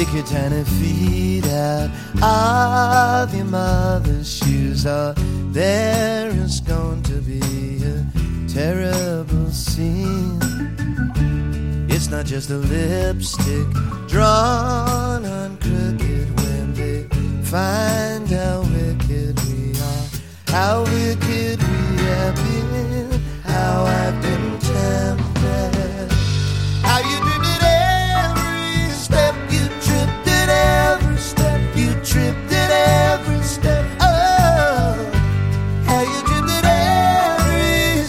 Take your tiny feet out of your mother's shoes, or there is going to be a terrible scene. It's not just a lipstick drawn on crooked when they find how wicked we are, how wicked we have been, how I've been tempted, how you tripped at every step, you tripped at every step, you tripped at every step, oh, how you tripped at every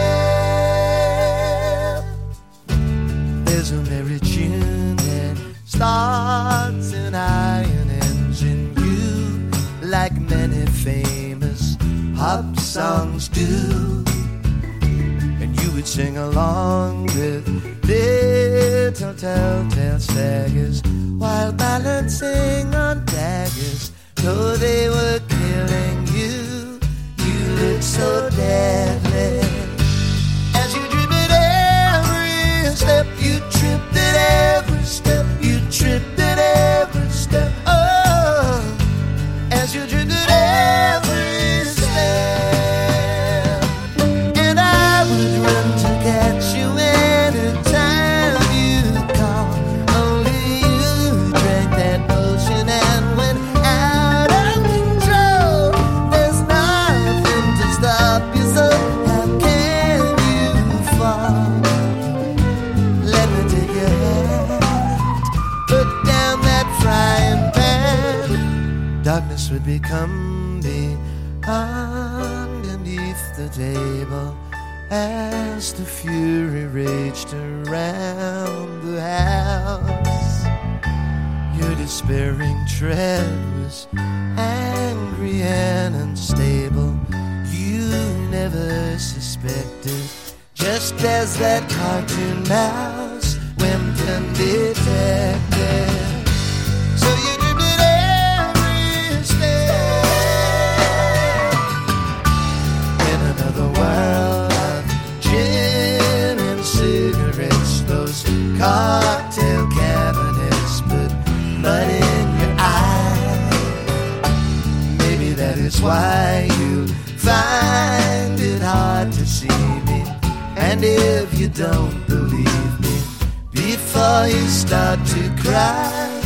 step. There's a merry tune that starts an iron engine, you, like many famous pop songs do, and you would sing along with little telltale staggers while balancing on daggers, though they were killing you. You looked so deadly as you tripped at every step. You tripped at every step. You tripped at every step. Oh, as you tripped at every step, and I would run to catch you anytime you call. Only you drank that potion and went out of control. There's nothing to stop you, so how can you fall? Let me take your hand, put down that frying pan. Darkness would become me underneath the table as the fury raged around the house. Your despairing tread was angry and unstable. You never suspected, just as that cartoon mouse went undetected. So you tripped at every step in another world of gin and cigarettes. Those cocktail cabinets put mud in your eye. Maybe that is why you find it hard to see me. And if you don't believe me, before you start to cry,